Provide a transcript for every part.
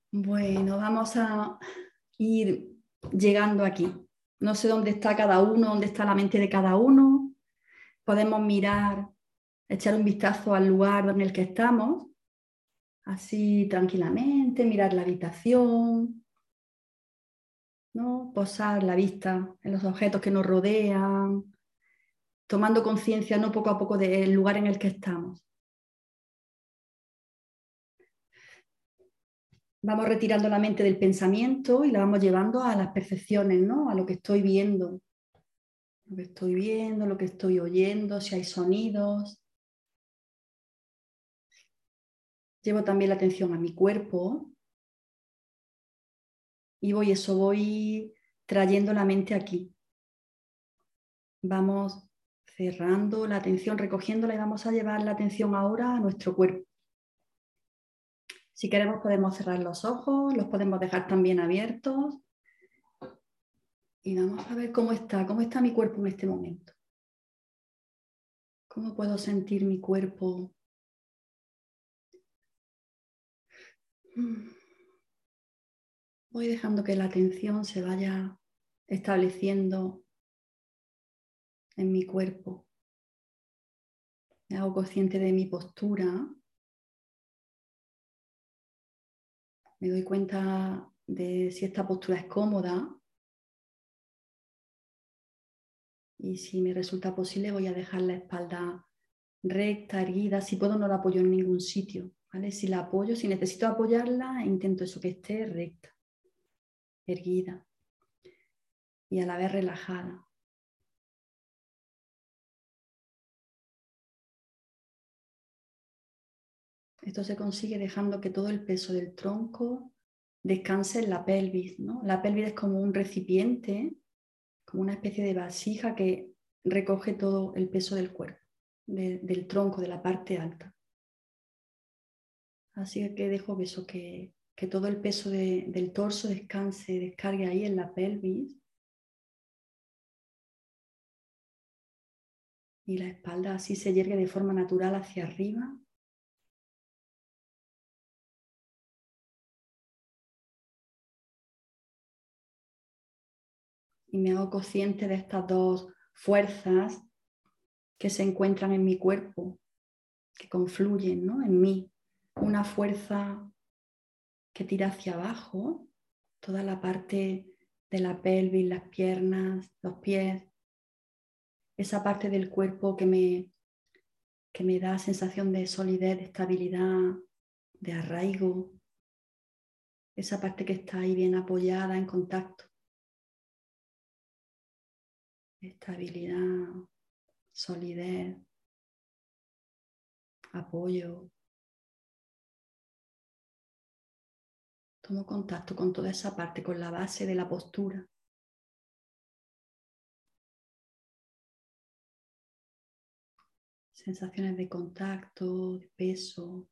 Bueno, vamos a ir llegando aquí. No sé dónde está cada uno, dónde está la mente de cada uno. Podemos mirar, echar un vistazo al lugar en el que estamos, así tranquilamente, mirar la habitación, ¿no? Posar la vista en los objetos que nos rodean, tomando conciencia, ¿no? Poco a poco del lugar en el que estamos. Vamos retirando la mente del pensamiento y la vamos llevando a las percepciones, ¿no? A lo que estoy viendo. Lo que estoy viendo, lo que estoy oyendo, si hay sonidos. Llevo también la atención a mi cuerpo y voy trayendo la mente aquí. Vamos cerrando la atención, recogiéndola y vamos a llevar la atención ahora a nuestro cuerpo. Si queremos podemos cerrar los ojos, los podemos dejar también abiertos y vamos a ver cómo está mi cuerpo en este momento. ¿Cómo puedo sentir mi cuerpo? Voy dejando que la atención se vaya estableciendo en mi cuerpo. Me hago consciente de mi postura. Me doy cuenta de si esta postura es cómoda. Y si me resulta posible, voy a dejar la espalda recta, erguida. Si puedo, no la apoyo en ningún sitio. ¿Vale? Si la apoyo, si necesito apoyarla, intento eso, que esté recta, erguida y a la vez relajada. Esto se consigue dejando que todo el peso del tronco descanse en la pelvis, ¿no? La pelvis es como un recipiente, como una especie de vasija que recoge todo el peso del cuerpo, del tronco, de la parte alta. Así que dejo que todo el peso del torso descargue ahí en la pelvis. Y la espalda así se yergue de forma natural hacia arriba. Y me hago consciente de estas dos fuerzas que se encuentran en mi cuerpo, que confluyen, ¿no? En mí. Una fuerza que tira hacia abajo, toda la parte de la pelvis, las piernas, los pies, esa parte del cuerpo que me da sensación de solidez, de estabilidad, de arraigo, esa parte que está ahí bien apoyada en contacto, estabilidad, solidez, apoyo. Tomo contacto con toda esa parte, con la base de la postura. Sensaciones de contacto, de peso.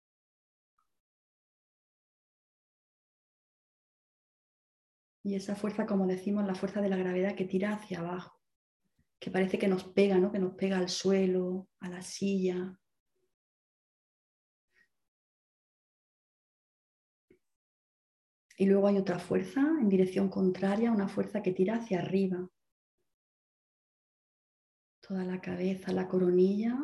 Y esa fuerza, como decimos, la fuerza de la gravedad que tira hacia abajo, que parece que nos pega, ¿no? Que nos pega al suelo, a la silla. Y luego hay otra fuerza en dirección contraria, una fuerza que tira hacia arriba. Toda la cabeza, la coronilla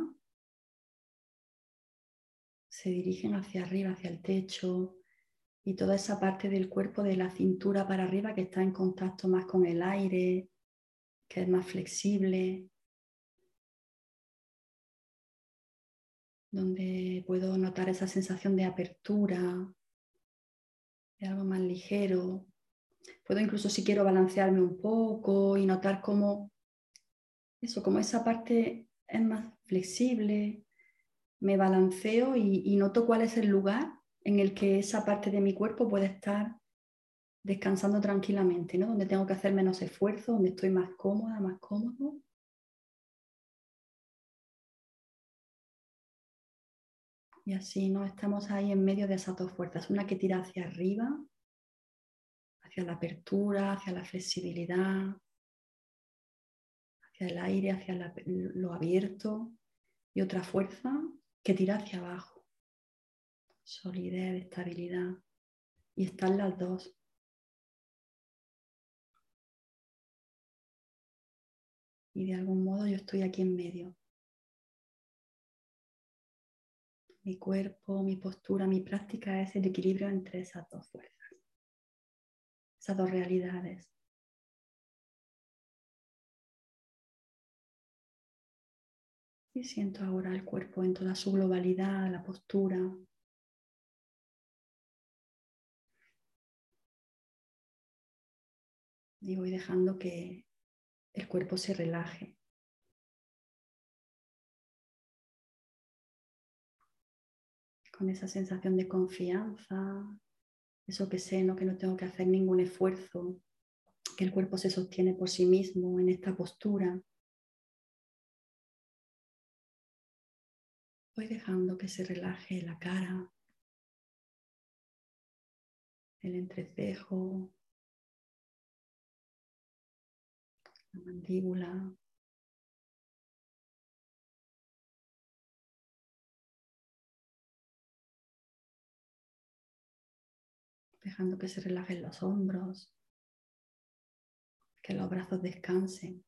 se dirigen hacia arriba, hacia el techo, y toda esa parte del cuerpo de la cintura para arriba que está en contacto más con el aire, que es más flexible, donde puedo notar esa sensación de apertura, de algo más ligero. Puedo incluso, si quiero, balancearme un poco y notar cómo como esa parte es más flexible. Me balanceo y noto cuál es el lugar en el que esa parte de mi cuerpo puede estar descansando tranquilamente, ¿no? Donde tengo que hacer menos esfuerzo, donde estoy más cómoda, más cómodo. Y así, ¿no? Estamos ahí en medio de esas dos fuerzas, una que tira hacia arriba, hacia la apertura, hacia la flexibilidad, hacia el aire, hacia lo abierto, y otra fuerza que tira hacia abajo, solidez, estabilidad. y están las dos. Y de algún modo yo estoy aquí en medio. Mi cuerpo, mi postura, mi práctica es el equilibrio entre esas dos fuerzas, esas dos realidades. Y siento ahora el cuerpo en toda su globalidad, la postura. Y voy dejando que el cuerpo se relaje. Con esa sensación de confianza, eso que sé, ¿no? Que no tengo que hacer ningún esfuerzo, que el cuerpo se sostiene por sí mismo en esta postura. Voy dejando que se relaje la cara, el entrecejo, la mandíbula, dejando que se relajen los hombros, que los brazos descansen,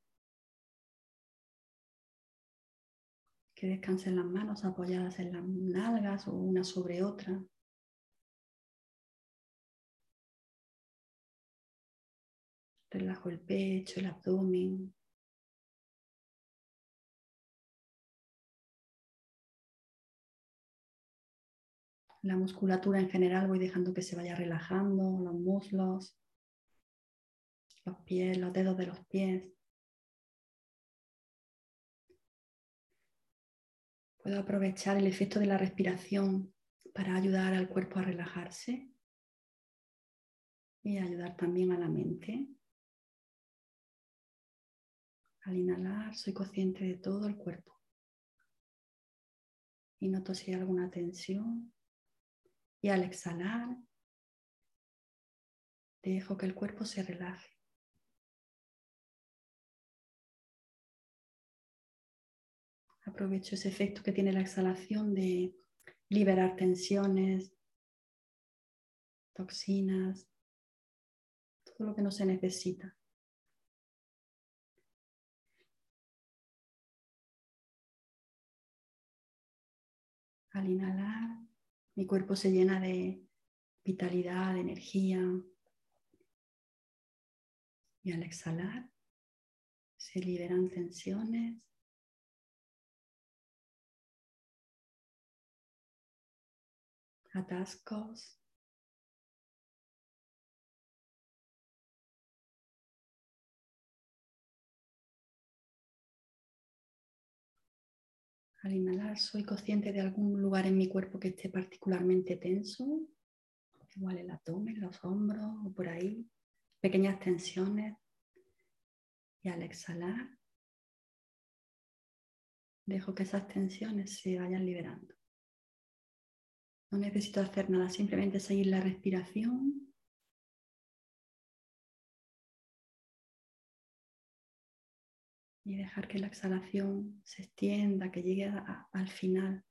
que descansen las manos apoyadas en las nalgas o una sobre otra. Relajo el pecho, el abdomen. La musculatura en general voy dejando que se vaya relajando, los muslos, los pies, los dedos de los pies. Puedo aprovechar el efecto de la respiración para ayudar al cuerpo a relajarse y ayudar también a la mente. Al inhalar soy consciente de todo el cuerpo y noto si hay alguna tensión. Y al exhalar dejo que el cuerpo se relaje. Aprovecho ese efecto que tiene la exhalación de liberar tensiones, toxinas, todo lo que no se necesita. Al inhalar, mi cuerpo se llena de vitalidad, de energía. Y al exhalar, se liberan tensiones, atascos. Al inhalar, soy consciente de algún lugar en mi cuerpo que esté particularmente tenso, igual el abdomen, los hombros o por ahí, pequeñas tensiones. Y al exhalar, dejo que esas tensiones se vayan liberando. No necesito hacer nada, simplemente seguir la respiración y dejar que la exhalación se extienda, que llegue al final.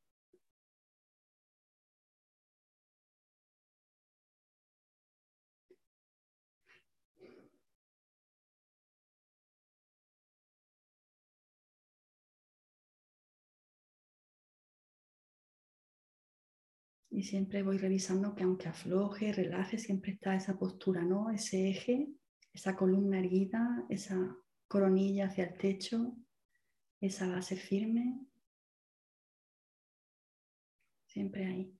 Y siempre voy revisando que aunque afloje, relaje, siempre está esa postura, ¿no? Ese eje, esa columna erguida, esa coronilla hacia el techo, esa base firme, siempre ahí.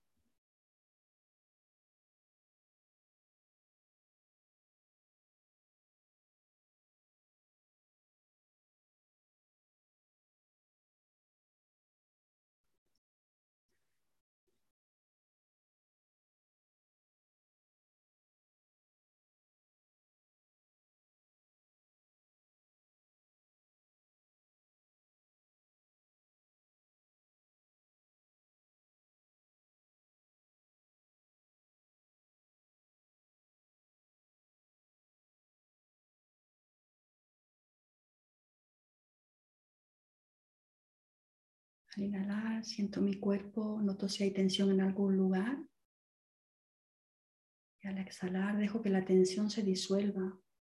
Al inhalar, siento mi cuerpo, noto si hay tensión en algún lugar. Y al exhalar dejo que la tensión se disuelva,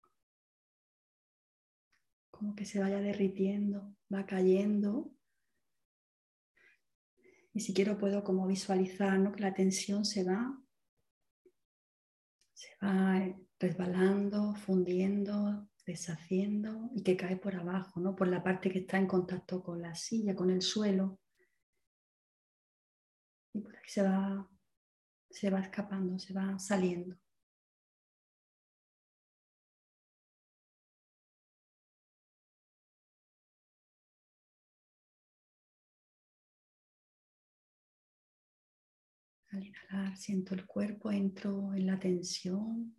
como que se vaya derritiendo, va cayendo. Y si quiero puedo como visualizar, ¿no?, que la tensión se va resbalando, fundiendo, deshaciendo y que cae por abajo, ¿no?, por la parte que está en contacto con la silla, con el suelo. Y por ahí se va escapando, se va saliendo. Al inhalar siento el cuerpo, entro en la tensión,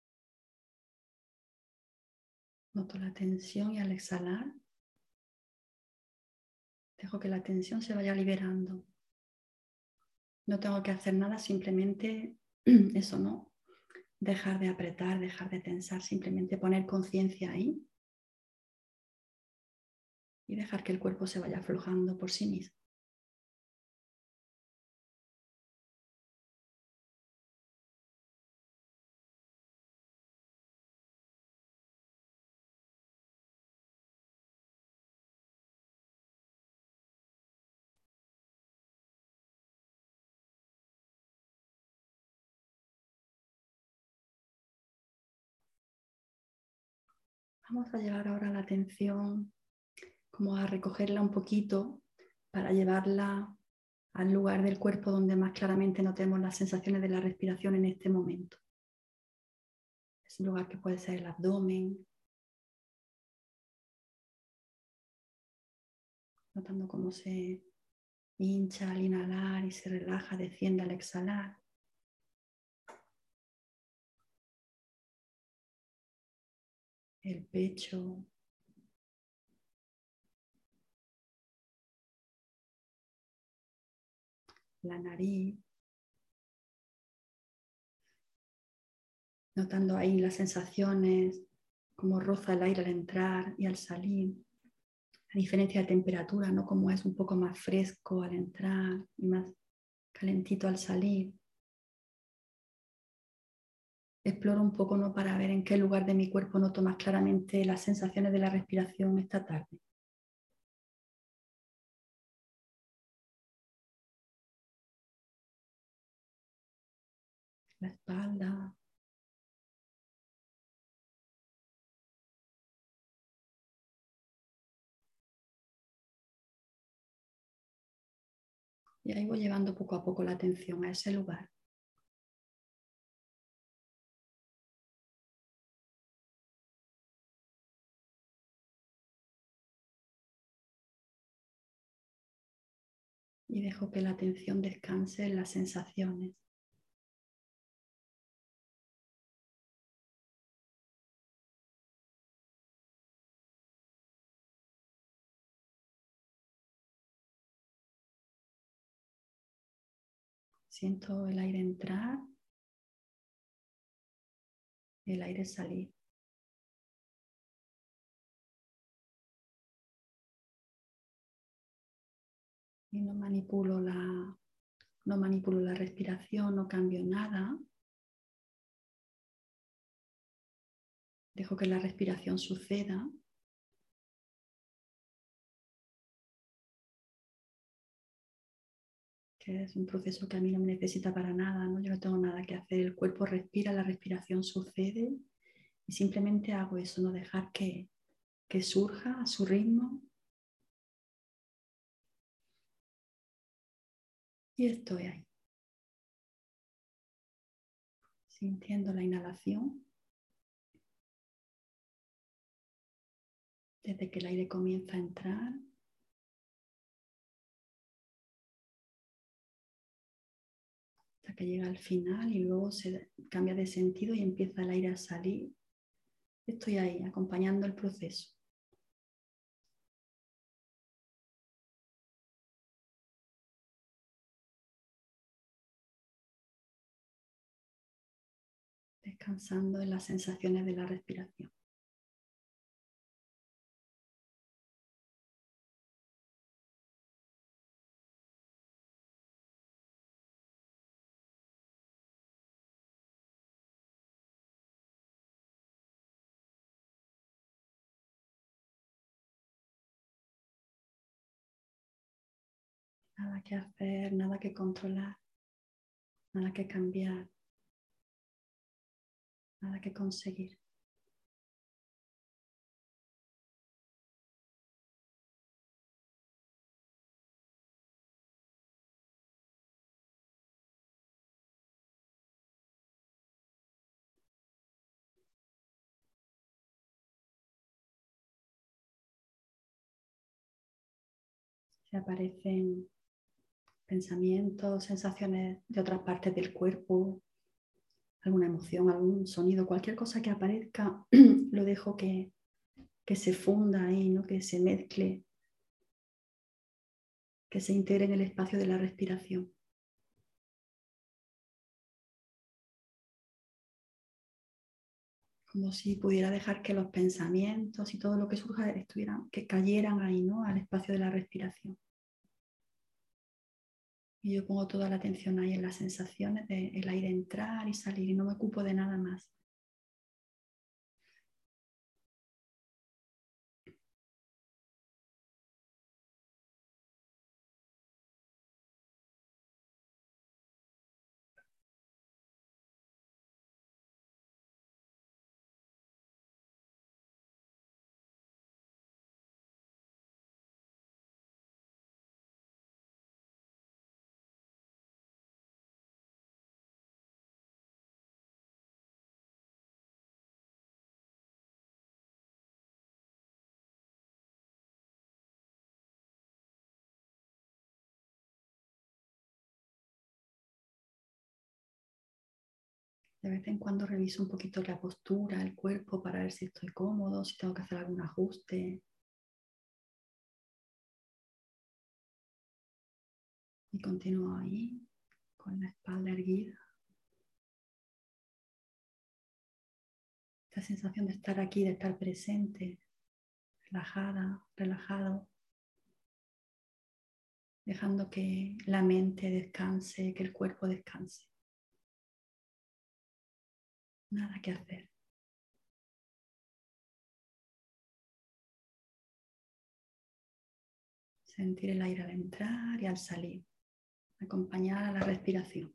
noto la tensión y al exhalar dejo que la tensión se vaya liberando. No tengo que hacer nada, simplemente eso, ¿no? Dejar de apretar, dejar de tensar, simplemente poner conciencia ahí y dejar que el cuerpo se vaya aflojando por sí mismo. Vamos a llevar ahora la atención como a recogerla un poquito para llevarla al lugar del cuerpo donde más claramente notemos las sensaciones de la respiración en este momento. Es un lugar que puede ser el abdomen, notando cómo se hincha al inhalar y se relaja, desciende al exhalar. El pecho, la nariz, notando ahí las sensaciones, cómo roza el aire al entrar y al salir, a diferencia de temperatura, ¿no?, como es un poco más fresco al entrar y más calentito al salir. Exploro un poco, ¿no?, para ver en qué lugar de mi cuerpo noto más claramente las sensaciones de la respiración esta tarde. La espalda, y ahí voy llevando poco a poco la atención a ese lugar. Y dejo que la atención descanse en las sensaciones. Siento el aire entrar, el aire salir. Y no manipulo la respiración, no cambio nada. Dejo que la respiración suceda. Que es un proceso que a mí no me necesita para nada, ¿no? Yo no tengo nada que hacer. El cuerpo respira, la respiración sucede y simplemente hago eso, no dejar que surja a su ritmo. Y estoy ahí, sintiendo la inhalación desde que el aire comienza a entrar hasta que llega al final y luego se cambia de sentido y empieza el aire a salir. Estoy ahí, acompañando el proceso. Descansando en las sensaciones de la respiración. Nada que hacer, nada que controlar, nada que cambiar, nada que conseguir. Se aparecen pensamientos, sensaciones de otras partes del cuerpo, alguna emoción, algún sonido, cualquier cosa que aparezca, lo dejo que se funda ahí, ¿no? Que se mezcle, que se integre en el espacio de la respiración. Como si pudiera dejar que los pensamientos y todo lo que surja que cayeran ahí, ¿no? Al espacio de la respiración. Y yo pongo toda la atención ahí en las sensaciones del aire entrar y salir y no me ocupo de nada más. De vez en cuando reviso un poquito la postura, el cuerpo para ver si estoy cómodo, si tengo que hacer algún ajuste. Y continúo ahí con la espalda erguida. Esta sensación de estar aquí, de estar presente, relajada, relajado, dejando que la mente descanse, que el cuerpo descanse. Nada que hacer. Sentir el aire al entrar y al salir. Acompañar a la respiración.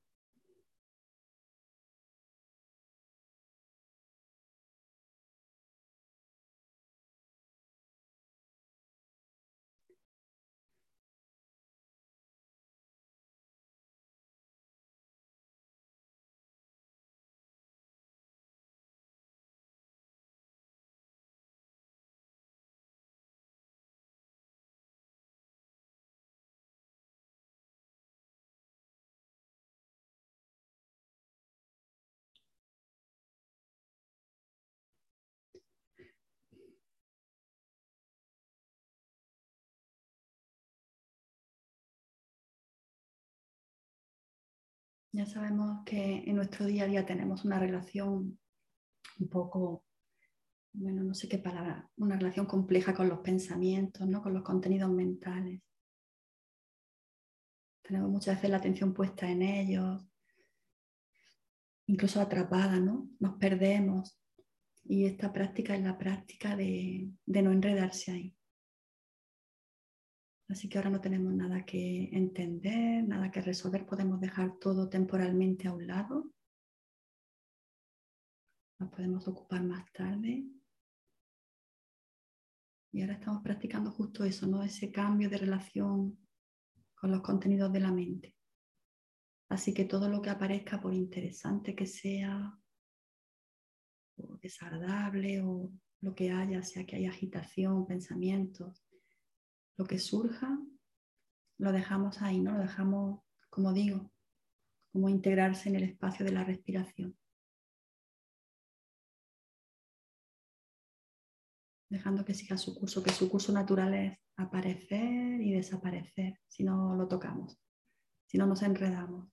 Ya sabemos que en nuestro día a día tenemos una relación un poco, bueno, no sé qué palabra, una relación compleja con los pensamientos, ¿no? Con los contenidos mentales. Tenemos muchas veces la atención puesta en ellos, incluso atrapada, ¿no? Nos perdemos. Y esta práctica es la práctica de no enredarse ahí. Así que ahora no tenemos nada que entender, nada que resolver, podemos dejar todo temporalmente a un lado. Nos podemos ocupar más tarde. Y ahora estamos practicando justo eso, ¿no? Ese cambio de relación con los contenidos de la mente. Así que todo lo que aparezca, por interesante que sea, o desagradable, o lo que haya, sea que haya agitación, pensamientos, lo que surja, lo dejamos ahí, ¿no? Lo dejamos, como digo, como integrarse en el espacio de la respiración. Dejando que siga su curso, que su curso natural es aparecer y desaparecer si no lo tocamos, si no nos enredamos.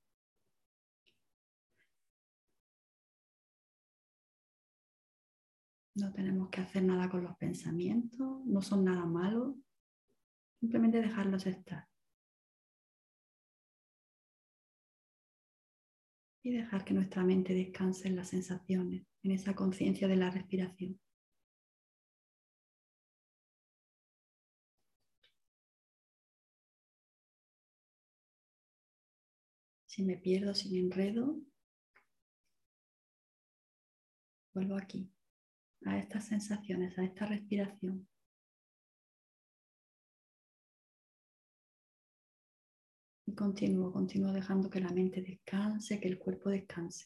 No tenemos que hacer nada con los pensamientos, no son nada malos, simplemente dejarlos estar. Y dejar que nuestra mente descanse en las sensaciones, en esa conciencia de la respiración. Si me pierdo, si me enredo, vuelvo aquí, a estas sensaciones, a esta respiración. Y continúo dejando que la mente descanse, que el cuerpo descanse.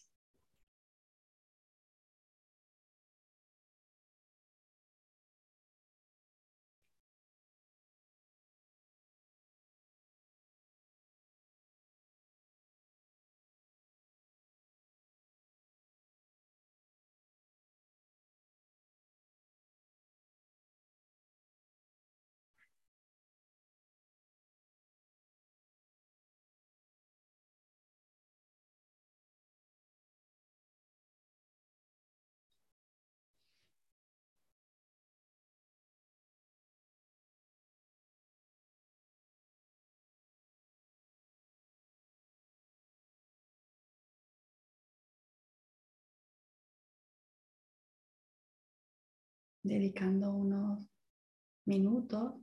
Dedicando unos minutos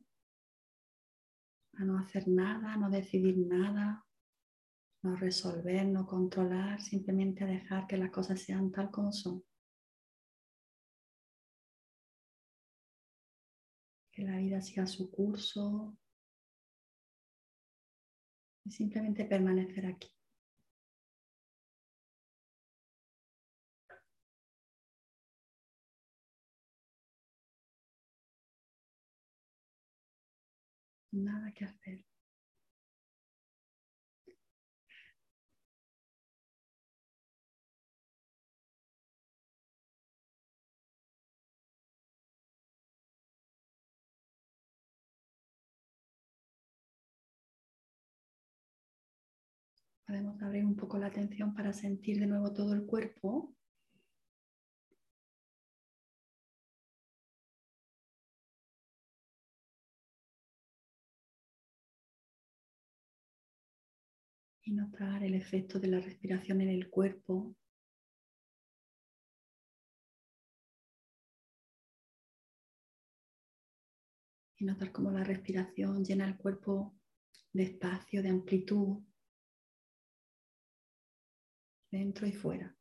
a no hacer nada, a no decidir nada, no resolver, no controlar, simplemente a dejar que las cosas sean tal como son. Que la vida siga su curso y simplemente permanecer aquí. Nada que hacer. Podemos abrir un poco la atención para sentir de nuevo todo el cuerpo. Y notar el efecto de la respiración en el cuerpo. Y notar cómo la respiración llena el cuerpo de espacio, de amplitud, dentro y fuera.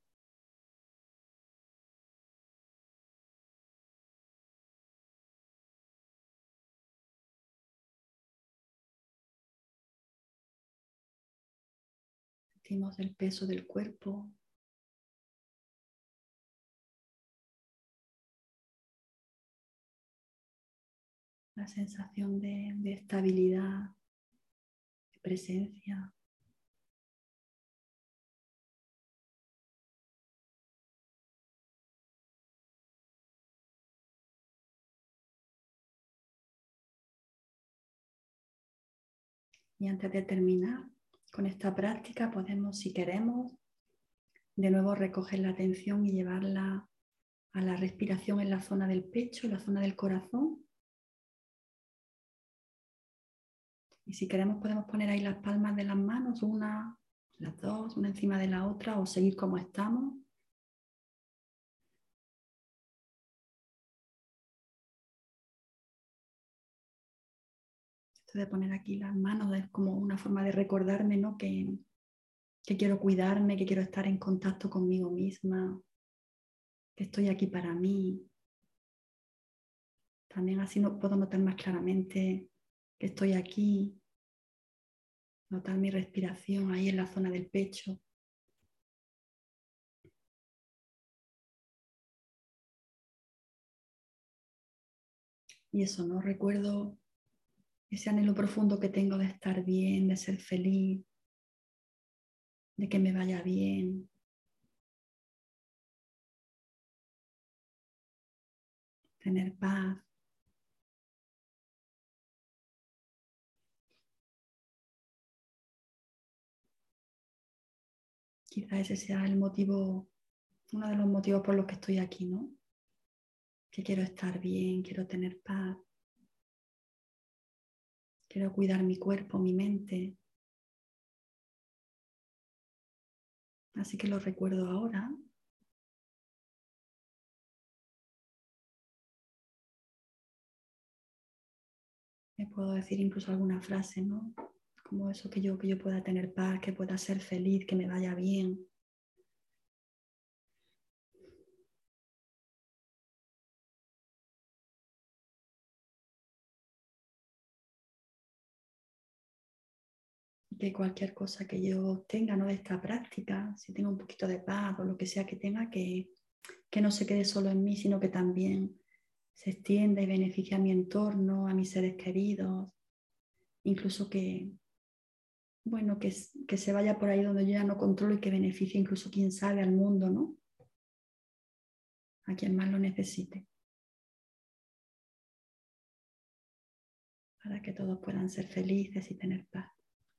Sentimos el peso del cuerpo. La sensación de estabilidad, de presencia. Y antes de terminar con esta práctica, podemos, si queremos, de nuevo recoger la atención y llevarla a la respiración en la zona del pecho, en la zona del corazón. Y si queremos podemos poner ahí las palmas de las manos, las dos, una encima de la otra, o seguir como estamos. Esto de poner aquí las manos es como una forma de recordarme, ¿no? Que quiero cuidarme, que quiero estar en contacto conmigo misma, que estoy aquí para mí. También así no puedo notar más claramente que estoy aquí, notar mi respiración ahí en la zona del pecho. Y eso, ¿no? Recuerdo ese anhelo profundo que tengo de estar bien, de ser feliz, de que me vaya bien. Tener paz. Quizá ese sea el motivo, uno de los motivos por los que estoy aquí, ¿no? Que quiero estar bien, quiero tener paz, quiero cuidar mi cuerpo, mi mente. Así que lo recuerdo ahora. Me puedo decir incluso alguna frase, ¿no? como eso que yo pueda tener paz, que pueda ser feliz, que me vaya bien. Que cualquier cosa que yo tenga, ¿no? De esta práctica, si tengo un poquito de paz o lo que sea que tenga, que no se quede solo en mí, sino que también se extienda y beneficie a mi entorno, a mis seres queridos, incluso que, bueno, que se vaya por ahí donde yo ya no controlo y que beneficie incluso, quién sabe, al mundo, ¿no? A quien más lo necesite, para que todos puedan ser felices y tener paz.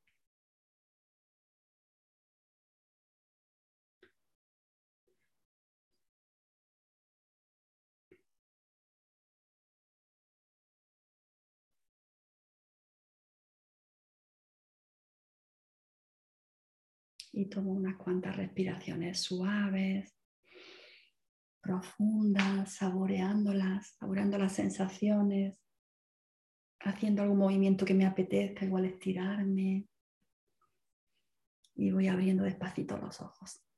Y tomo unas cuantas respiraciones suaves, profundas, saboreando las sensaciones, haciendo algún movimiento que me apetezca, igual estirarme, y voy abriendo despacito los ojos.